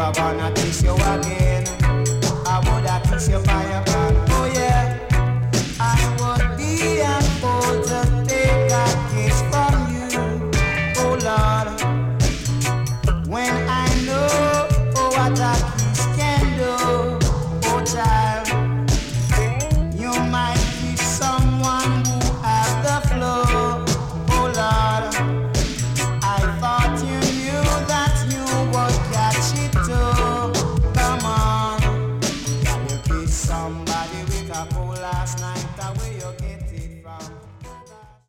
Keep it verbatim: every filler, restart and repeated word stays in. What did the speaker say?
I wanna kiss you again. I woulda kiss you by your hand. Oh yeah, I would be a fool to take a kiss from you. Oh Lord, when I know oh, what a kiss can do. Oh child, you might kiss someone who has the flow. Oh Lord, I thought you knew that you would catch it too. Come on, can you kiss somebody with a cold last night? The way you